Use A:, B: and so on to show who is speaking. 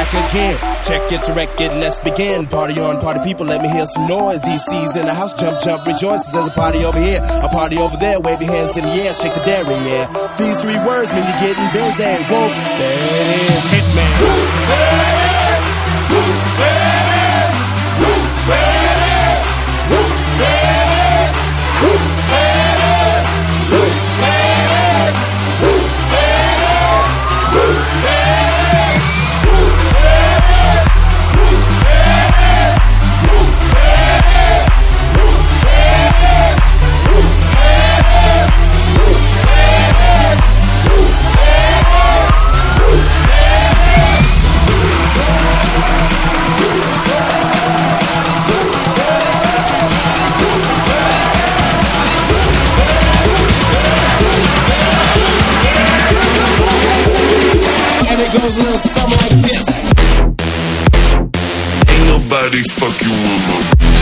A: back again. Check it to wreck it, let's begin. Party on, party people, let me hear some noise. DC's in the house, jump, jump, rejoices. There's a party over here, a party over there. Wave your hands in the air, shake the dairy, yeah. These three words mean you're getting busy. Whoa, there it is, Hitman. Goes a little something like this.
B: Ain't nobody fuck you with me.